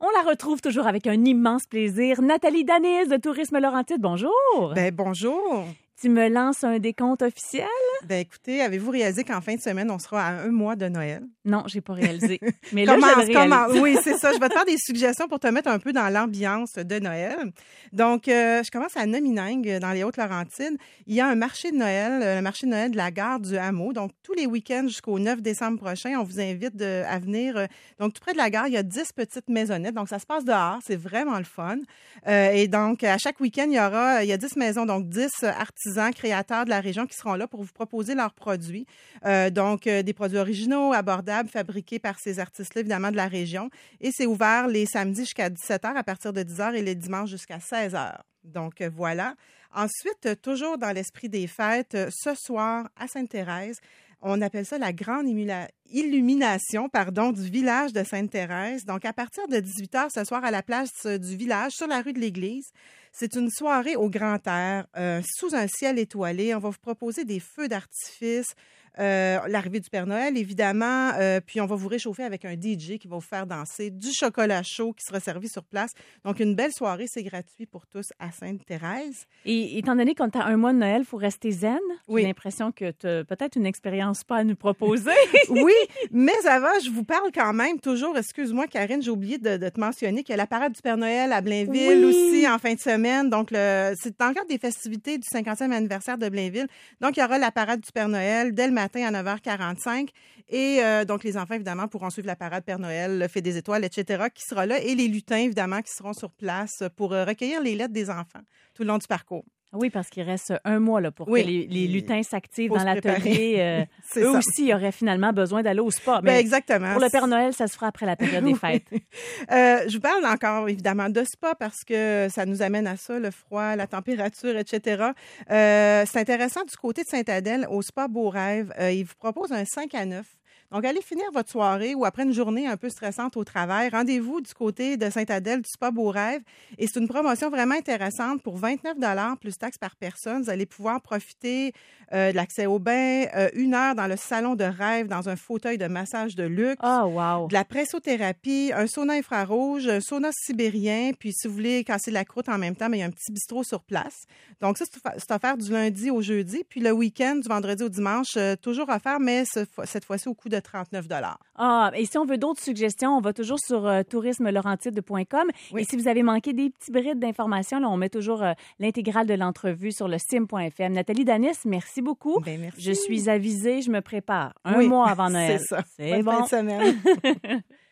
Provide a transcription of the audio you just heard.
On la retrouve toujours avec un immense plaisir. Nathalie Danis de Tourisme Laurentide, bonjour. Bonjour. Tu me lances un décompte officiel? Écoutez, avez-vous réalisé qu'en fin de semaine, on sera à 1 mois de Noël? Non, j'ai pas réalisé. Mais là, je Oui, c'est ça. Je vais te faire des suggestions pour te mettre un peu dans l'ambiance de Noël. Donc, je commence à Nominingue, dans les Hautes-Laurentides. Il y a un marché de Noël, le marché de Noël de la gare du Hameau. Donc, tous les week-ends jusqu'au 9 décembre prochain, on vous invite à venir. Donc, tout près de la gare, il y a 10 petites maisonnettes. Donc, ça se passe dehors. C'est vraiment le fun. Et donc, à chaque week-end, il y a 10 maisons, donc 10 artisans, créateurs de la région qui seront là pour vous proposer leurs produits. Des produits originaux, abordables, fabriqués par ces artistes-là, évidemment, de la région. Et c'est ouvert les samedis jusqu'à 17h à partir de 10h et les dimanches jusqu'à 16h. Donc, voilà. Ensuite, toujours dans l'esprit des fêtes, ce soir, à Sainte-Thérèse, on appelle ça la grande illumination du village de Sainte-Thérèse. Donc, à partir de 18h ce soir, à la place du village, sur la rue de l'Église, c'est une soirée au grand air, sous un ciel étoilé. On va vous proposer des feux d'artifice, l'arrivée du Père Noël, évidemment, puis on va vous réchauffer avec un DJ qui va vous faire danser, du chocolat chaud qui sera servi sur place. Donc, une belle soirée, c'est gratuit pour tous à Sainte-Thérèse. Et étant donné qu'on a un mois de Noël, il faut rester zen. Oui. J'ai l'impression que tu as peut-être une expérience pas à nous proposer. Oui, mais ça va, je vous parle quand même toujours, excuse-moi Karine, j'ai oublié de te mentionner qu'il y a la parade du Père Noël à Blainville aussi en fin de semaine. Donc, c'est dans le cadre des festivités du 50e anniversaire de Blainville. Donc, il y aura la parade du Père Noël dès le matin à 9h45. Et donc, les enfants, évidemment, pourront suivre la parade Père Noël, le Fée des Étoiles, etc., qui sera là. Et les lutins, évidemment, qui seront sur place pour recueillir les lettres des enfants tout le long du parcours. Oui, parce qu'il reste un mois là, pour que les lutins s'activent dans l'atelier. Eux aussi auraient finalement besoin d'aller au spa. Mais exactement. Pour le Père Noël, ça se fera après la période des fêtes. Je vous parle encore, évidemment, de spa parce que ça nous amène à ça, le froid, la température, etc. C'est intéressant du côté de Sainte-Adèle, au spa Beau Rêve. Ils vous proposent un 5 à 9. Donc, allez finir votre soirée ou après une journée un peu stressante au travail, rendez-vous du côté de Sainte-Adèle du Spa Beau Rêve. Et c'est une promotion vraiment intéressante pour 29 $ plus taxes par personne. Vous allez pouvoir profiter de l'accès au bain, 1 heure dans le salon de rêve, dans un fauteuil de massage de luxe, wow. de la pressothérapie, un sauna infrarouge, un sauna sibérien. Puis, si vous voulez casser la croûte en même temps, il y a un petit bistrot sur place. Donc, ça, c'est offert du lundi au jeudi. Puis, le week-end, du vendredi au dimanche, toujours offert, mais cette fois-ci au coût de 39 $. Et si on veut d'autres suggestions, on va toujours sur tourismelaurentide.com. Oui. Et si vous avez manqué des petits brides d'informations, là, on met toujours l'intégrale de l'entrevue sur le sim.fm. Nathalie Danis, merci beaucoup. Merci. Je suis avisée, je me prépare. Un mois avant Noël. C'est ça. C'est bon. Fin de semaine.